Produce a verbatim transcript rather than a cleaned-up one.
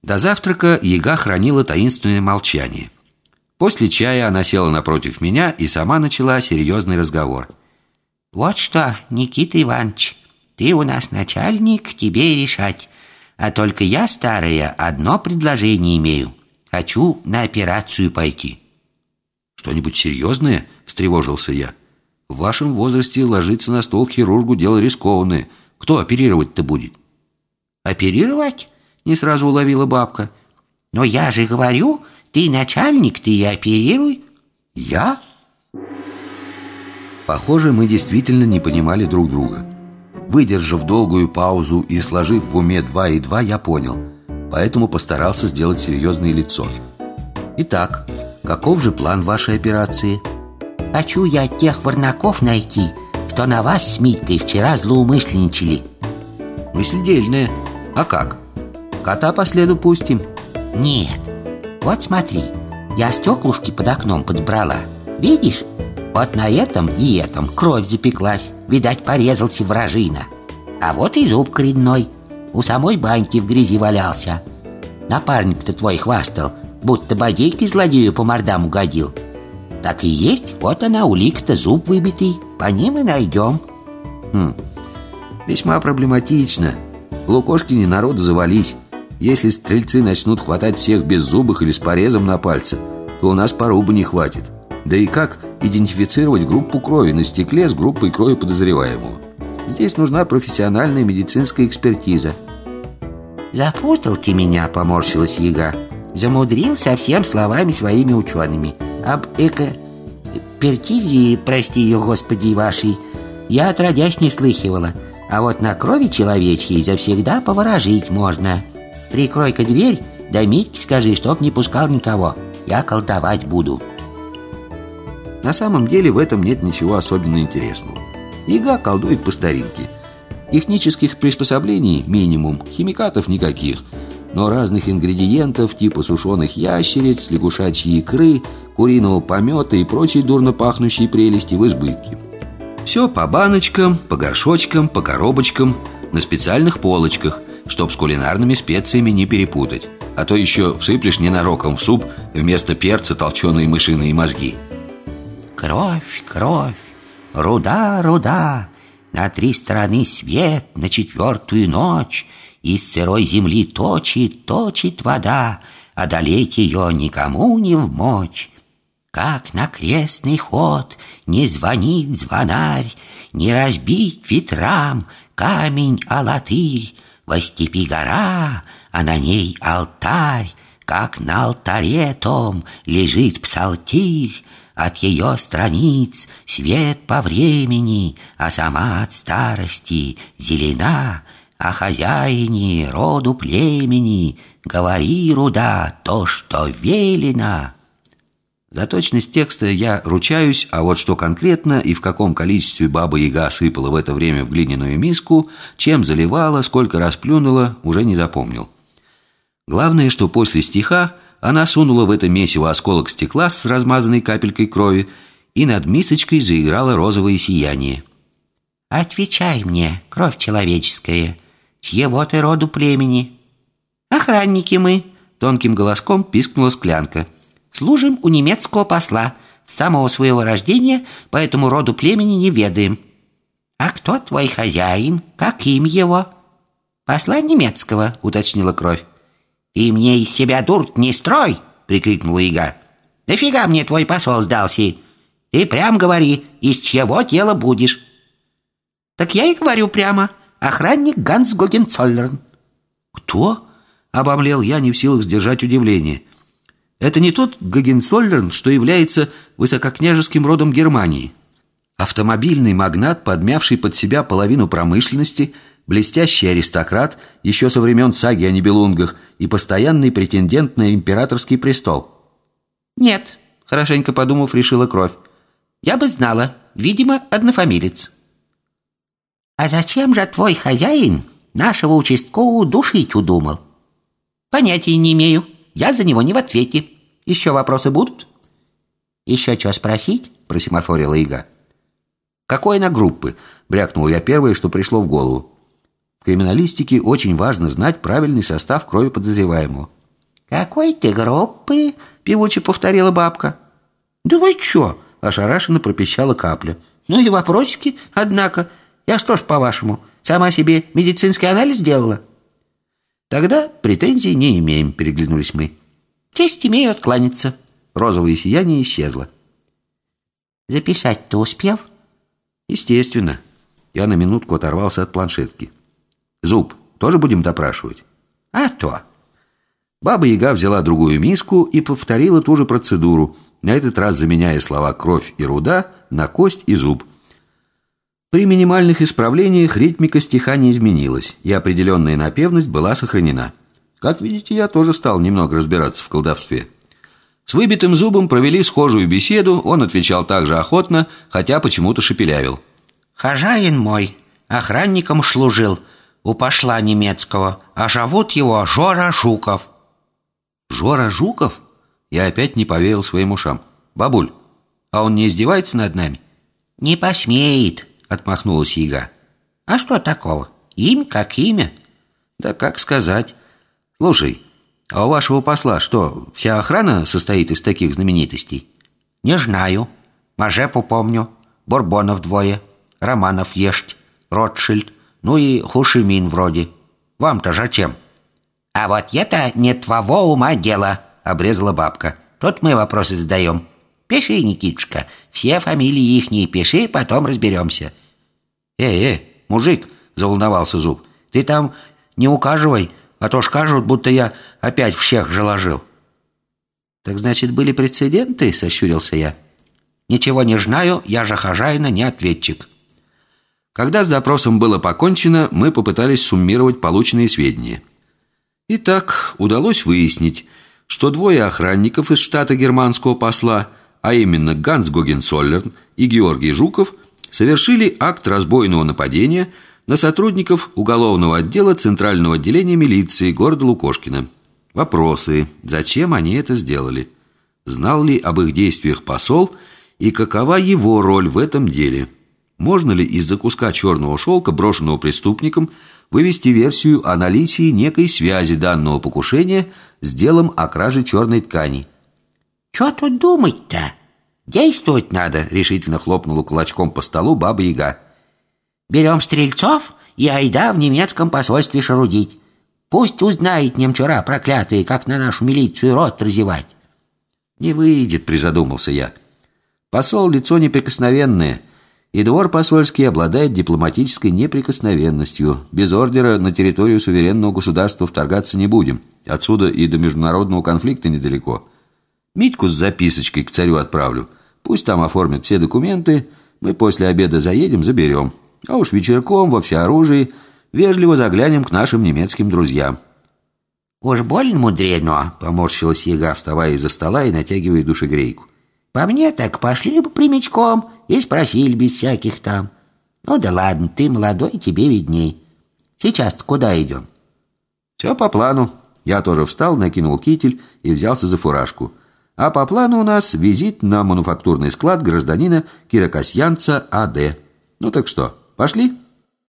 До завтрака Яга хранила таинственное молчание. После чая она села напротив меня и сама начала серьезный разговор. «Вот что, Никита Иванович, ты у нас начальник, тебе и решать. А только я, старая, одно предложение имею. Хочу на операцию пойти». «Что-нибудь серьезное?» – встревожился я. «В вашем возрасте ложиться на стол хирургу – дело рискованное. Кто оперировать-то будет?» «Оперировать?» – не сразу уловила бабка. «Но я же говорю, ты начальник, ты и оперируй». «Я?» Похоже, мы действительно не понимали друг друга. Выдержав долгую паузу и сложив в уме два и два, я понял. Поэтому постарался сделать серьезное лицо. «Итак, каков же план вашей операции?» «Хочу я тех варнаков найти, что на вас с Митькой вчера злоумышленничали». «Мысль дельная. А как? Кота по следу пустим?» «Нет. Вот смотри, я стеклышки под окном подбрала. Видишь? Вот на этом и этом кровь запеклась. Видать, порезался вражина. А вот и зуб коренной. У самой баньки в грязи валялся. Напарник-то твой хвастал, будто бодейкой злодею по мордам угодил. Так и есть, вот она, улика-то, зуб выбитый. По ним и найдем». Хм, весьма проблематично. В Лукошкине народу завались. Если стрельцы начнут хватать всех беззубых или с порезом на пальце, то у нас порубы не хватит. Да и как идентифицировать группу крови на стекле с группой крови подозреваемого? Здесь нужна профессиональная медицинская экспертиза. «Запутал ты меня», — поморщилась Яга. «Замудрил совсем словами своими учеными. Об экспертизе, прости ее, Господи вашей, я отродясь не слыхивала. А вот на крови человечьей завсегда поворожить можно. Прикрой-ка дверь, да Митьке скажи, чтоб не пускал никого. Я колдовать буду». На самом деле в этом нет ничего особенно интересного. Яга колдует по старинке. Технических приспособлений минимум, химикатов никаких, но разных ингредиентов типа сушеных ящериц, лягушачьей икры, куриного помета и прочей дурно пахнущей прелести в избытке. Все по баночкам, по горшочкам, по коробочкам, на специальных полочках, чтоб с кулинарными специями не перепутать. А то еще всыплешь ненароком в суп вместо перца толченые мышиные мозги. «Кровь, кровь, руда, руда, на три стороны свет, на четвертую ночь, из сырой земли точит, точит вода, одолеть ее никому не вмочь. Как на крестный ход не звонит звонарь, не разбить ветрам камень алатырь, во степи гора, а на ней алтарь, как на алтаре том лежит псалтирь. От ее страниц свет по времени, а сама от старости зелена. О хозяине, роду племени, говори, руда, то, что велено». За точность текста я ручаюсь, а вот что конкретно и в каком количестве Баба-Яга сыпала в это время в глиняную миску, чем заливала, сколько раз плюнула, уже не запомнил. Главное, что после стиха она сунула в это месиво осколок стекла с размазанной капелькой крови, и над мисочкой заиграло розовое сияние. «Отвечай мне, кровь человеческая, чьего ты роду племени?» «Охранники мы», — тонким голоском пискнула склянка. «Служим у немецкого посла, с самого своего рождения, поэтому роду племени не ведаем». «А кто твой хозяин? Как им его?» «Посла немецкого», — уточнила кровь. «Ты мне из себя дурт не строй!» — прикрикнула Яга. «Нафига мне твой посол сдался? Ты прям говори, из чьего тела будешь». «Так я и говорю прямо. Охранник Ганс Гогенцоллерн». «Кто?» — обомлел я, не в силах сдержать удивление. «Это не тот Гогенцоллерн, что является высококняжеским родом Германии. Автомобильный магнат, подмявший под себя половину промышленности, блестящий аристократ еще со времен саги о Нибелунгах и постоянный претендент на императорский престол». «Нет», — хорошенько подумав, решила кровь. «Я бы знала. Видимо, однофамилец». «А зачем же твой хозяин нашего участкового душить удумал?» «Понятия не имею. Я за него не в ответе. Еще вопросы будут?» «Еще что спросить?» — просимофорила Яга. «Какой на группы?» — брякнул я первое, что пришло в голову. В криминалистике очень важно знать правильный состав крови подозреваемого. «Какой ты группы?» — певуче повторила бабка. «Да вы чё?» — ошарашенно пропищала Капля. «Ну и вопросики, однако. Я что ж, по-вашему, сама себе медицинский анализ сделала?» «Тогда претензий не имеем», — переглянулись мы. «Честь имею откланяться». Розовое сияние исчезло. «Записать ты успел?» «Естественно». Я на минутку оторвался от планшетки. «Зуб тоже будем допрашивать?» «А то». Баба-яга взяла другую миску и повторила ту же процедуру, на этот раз заменяя слова «кровь» и «руда» на «кость» и «зуб». При минимальных исправлениях ритмика стиха не изменилась, и определенная напевность была сохранена. Как видите, я тоже стал немного разбираться в колдовстве. С выбитым зубом провели схожую беседу, он отвечал так же охотно, хотя почему-то шепелявил. «Хозяин мой охранником служил у пошла немецкого, а зовут его Жора Жуков». «Жора Жуков?» Я опять не поверил своим ушам. «Бабуль, а он не издевается над нами?» «Не посмеет», — отмахнулась яга. «А что такого? Имя как имя». «Да как сказать. Слушай, а у вашего посла что, вся охрана состоит из таких знаменитостей?» «Не знаю. Мажепу помню. Бурбонов двое. Романов есть. Ротшильд. Ну и Хушимин вроде. Вам-то зачем?» «А вот это не твоего ума дело», — обрезала бабка. «Тут мы вопросы задаем. Пиши, Никитушка, все фамилии ихние пиши, потом разберемся». «Эй, эй, мужик», — заволновался Зуб, «ты там не указывай, а то скажут, будто я опять всех заложил». «Так значит, были прецеденты?» — сощурился я. «Ничего не знаю, я же хозяина, не ответчик». Когда с допросом было покончено, мы попытались суммировать полученные сведения. Итак, удалось выяснить, что двое охранников из штата германского посла, а именно Ганс Гогенцоллерн и Георгий Жуков, совершили акт разбойного нападения на сотрудников уголовного отдела Центрального отделения милиции города Лукошкина. Вопросы: зачем они это сделали? Знал ли об их действиях посол и какова его роль в этом деле? Можно ли из-за куска черного шелка, брошенного преступником, вывести версию о наличии некой связи данного покушения с делом о краже черной ткани? «Чё тут думать-то? Действовать надо», — решительно хлопнула кулачком по столу Баба-Яга. «Берем стрельцов и айда в немецком посольстве шарудить. Пусть узнает немчура проклятые, как на нашу милицию рот разевать». «Не выйдет», — призадумался я. «Посол — лицо неприкосновенное, и двор посольский обладает дипломатической неприкосновенностью. Без ордера на территорию суверенного государства вторгаться не будем. Отсюда и до международного конфликта недалеко. Митьку с записочкой к царю отправлю. Пусть там оформят все документы, мы после обеда заедем, заберем. А уж вечерком во всеоружии вежливо заглянем к нашим немецким друзьям». «Уж больно мудрено», — поморщилась яга, вставая из-за стола и натягивая душегрейку. «По мне так пошли бы прямичком и спросили без всяких там. Ну да ладно, ты молодой, тебе видней. Сейчас-то куда идем?» «Все по плану». Я тоже встал, накинул китель и взялся за фуражку. А по плану у нас визит на мануфактурный склад гражданина Кирокосьянца А Д. Ну так что, пошли?»